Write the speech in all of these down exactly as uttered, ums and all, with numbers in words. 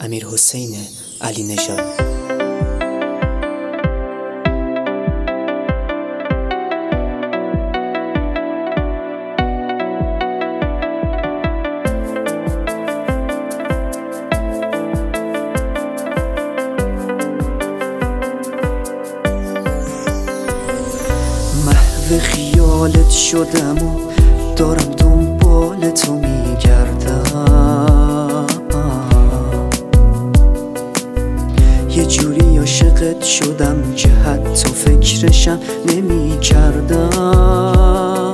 امیرحسین علی نژاد. محو خیالت شدم و دارم دنبال تو میگردم، یه جوری عاشقت شدم که حتی فکرشم نمیکردم.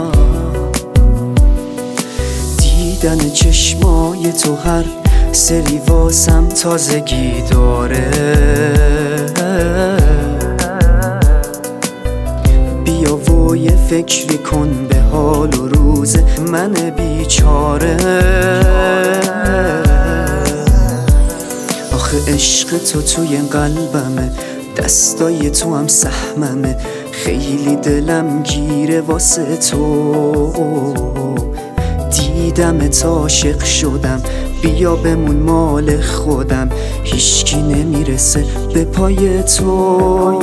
دیدن چشمای تو هر سری واسم تازگی داره، بیا و یه فکری کن به حال و روز من بیچاره. آخه عشق تو توی قلبمه، دستای تو هم سهممه، خیلی دلم گیره واسه تو. دیدمت عاشق شدم، بیا بمون مال خودم، هیچکی نمیرسه به پای تو.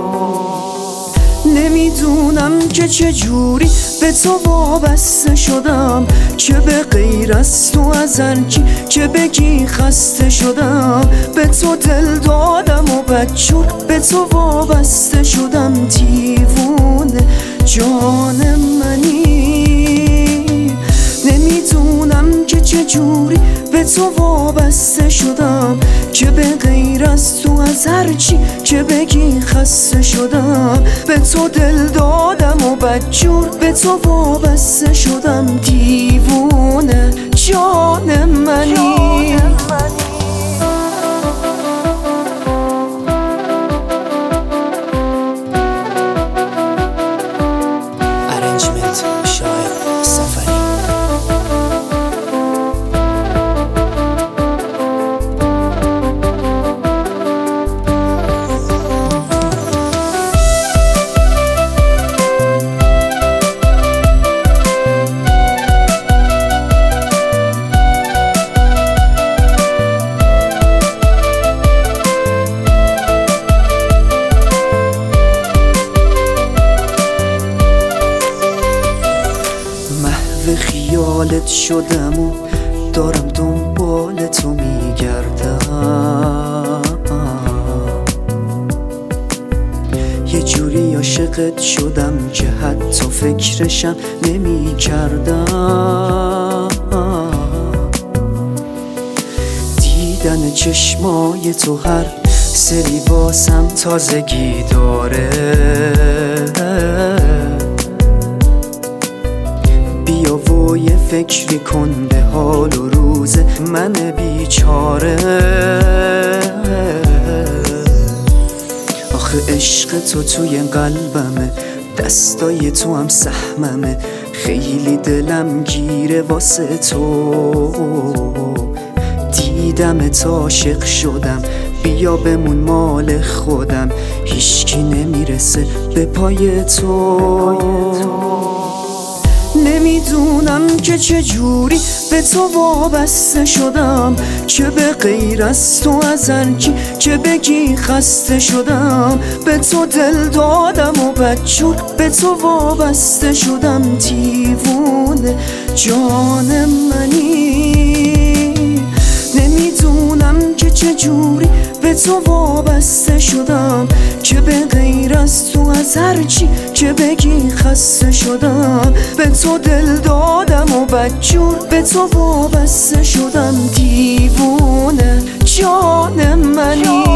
نمیدونم که چجوری به تو وابسته شدم، که به غیر از تو از هرکی که بگی خسته شدم. به تو دل دادم و بدجور به تو وابسته شدم، دیوونه جان منی. نمیدونم که چجوری به تو وابسته شدم، که به غیر از تو از هرچی که بگی خسته شدم. به تو دل دادم و بدجور به تو وابسته شدم، دیوونه جان منی. ارنجمنت شاعر سفری. خیالت شدم و دارم دنبال تو میگردم، یه جوری عاشقت شدم که حتی فکرشم نمیکردم. دیدن چشمای تو هر سری واسم تازگی داره، بیا و یه فکری کن به حال و روز من بیچاره. آخه عشق تو توی قلبمه، دستای تو هم سهممه، خیلی دلم گیره واسه تو. دیدمت عاشق شدم، بیا بمون مال خودم، هیچکی نمیرسه به پای تو. نمیدونم که چجوری به تو وابسته شدم، که به غیر از تو از هرکی که بگی خسته شدم. به تو دل دادم و بدجور به تو وابسته شدم، دیوونه جان منی. نمیدونم که چجوری به تو وابسته شدم، که به غیر از تو از هرچی که بگی خسته شدم. به تو دل دادم و بدجور به تو وابسته شدم، دیوونه جان منی.